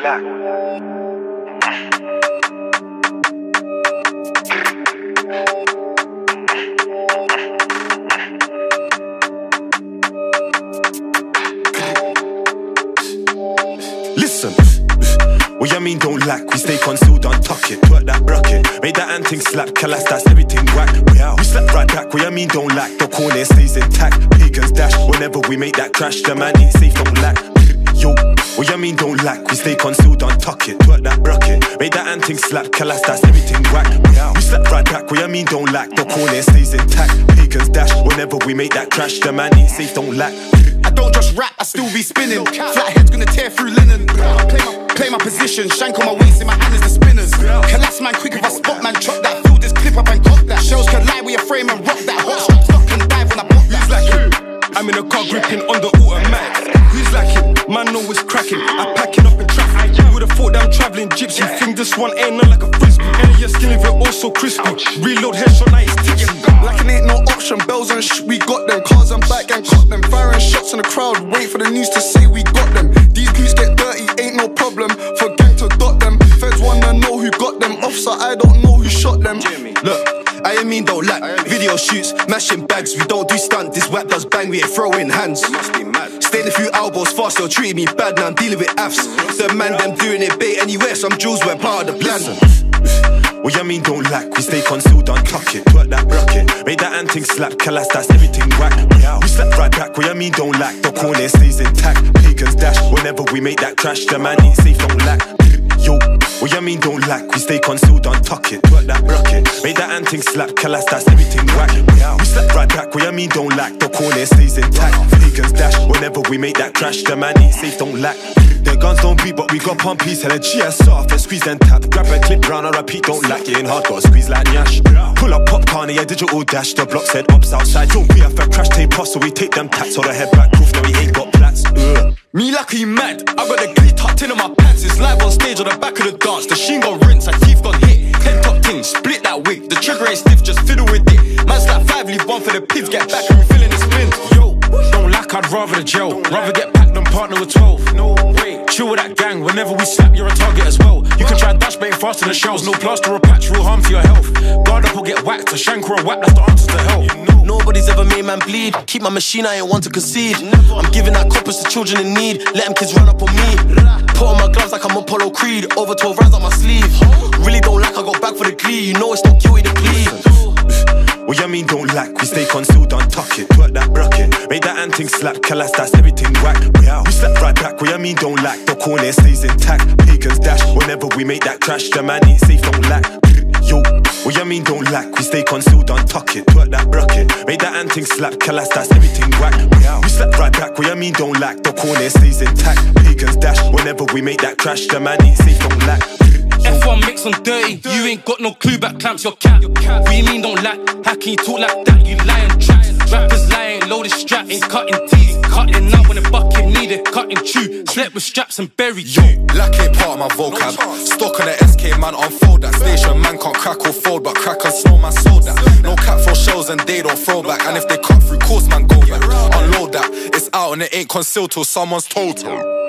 lack. Listen, what you mean don't lack? We stay concealed, untuck it, twerk that bracket, make that anting slap, calas, that's everything whack. We slap right back, what you mean don't lack? The corner stays intact, pagans dash, whenever we make that crash, the man ain't safe, don't lack. Yo, what you mean don't lack? We stay concealed, untuck it, twerk that bracket, make that anting slap, calas, that's everything whack. We slap right back, what you mean don't lack? The corner stays intact, pagans dash, whenever we make that crash, the man ain't safe, don't lack. I don't just rap, I still be spinning. Flathead's gonna tear through linen. Play my position, shank on my waist, in my hand is the spinners. Collapse man quick if I spot man, chop that, fill this clip up and cock that. Shells collide with your frame and rock that. Hot shot, stop and dive when I pop that. Who's like him? I'm in a car gripping on the automatic. Who's like him? Man know it's cracking. I pack it up in traffic. You would've thought that I'm travelling gypsy. Think this one ain't none like a frisbee. And your skin if it also crispy. Reload headshot, now it's ticking. Like it ain't no option, bells and we got them. Cars and back and caught them. Firing shots in the crowd, wait for the news to say we got them. These boots get dirty, ain't no problem. For gang to dot them. Feds wanna know who got them. Officer, I don't know who shot them. Look, I mean don't lack. Video shoots, mashing bags. We don't do stunt, this whack does bang. We ain't throwing hands. Staying a few elbows fast, you're treating me bad. Now I'm dealing with AFs. The man them doing it bait anywhere. Some jewels were part of the plan. What you mean don't lack? We stay concealed, untuck it, twerk that bracket, make that anting slap, calas, that's everything whack. We slap right back, what you mean don't lack? The corner stays intact, pagans dash, whenever we make that crash, the man ain't safe, don't lack. Yo, what you mean don't lack? We stay concealed, untuck it, twerk that bracket, make that anting slap, calas, that's everything whack. We slap right back, what you mean don't lack? The corner stays intact, pagans dash, whenever we make that crash, the man ain't safe, don't lack. The guns don't beat, but we got pumpies, hella GS off and squeeze and tap. Grab a clip round and repeat, don't lack it in hard, got squeeze like Nyash. Pull up popcorn, yeah, digital dash. The block said ops outside. Don't we have a crash tape off, so we take them tats or the head back proof, no, we ain't got plats. Me lucky mad, I got the glee tucked in on my pants. It's live on stage on the back of the dance. The sheen got rinse, her teeth got hit. Head top ting, split that wig. The trigger ain't stiff, just fiddle with it. Man's like 5, leave 1 for the pigs. Get back and refilling the spins. Yo, don't lack, I'd rather the jail. Rather get packed than partner with 12. No way, chill with that gang. Whenever we slap, you're a target as well. You can try dash, but ain't fast in the shells. No plaster or patch, real harm to your health. Guard up or get whacked. A shank or a whack, that's the answer to hell. Nobody's ever made man bleed. Keep my machine, I ain't one to concede. I'm giving out coppers to children in need. Let them kids run up on me. Put on my gloves like I'm Apollo Creed. Over 12 rounds on my sleeve. Really don't like, I got back for the glee. You know it's not guilty to plead. What you mean don't lack? We stay concealed, untuck it, twerk that bracket, make that anting slap, calas, that's everything whack. We slap right back, what you mean don't lack? The corner stays intact, pagans dash, whenever we make that crash, the man ain't safe, don't lack. Yo, what you mean don't lack? We stay concealed, untuck it, twerk that bracket, make that anting slap, calas, that's everything whack. We slap right back, what you mean don't lack? The corner stays intact, pagans dash, whenever we make that crash, the man ain't safe, don't lack. F1 mix on dirty, you ain't got no clue back clamps your cat. What you mean don't lack? How can you talk like that? You lying traps. Rappers lying, loaded straps, ain't cutting teeth. Cutting out when the bucket needed, cutting true. Slept with straps and buried you. Lack ain't part of my vocab. Stock on the SK man, unfold that. Station man can't crack or fold, but crack and snow man sold that. No cap for shells and they don't throw back. And if they cut through course man go back. Unload that, it's out and it ain't concealed till someone's told.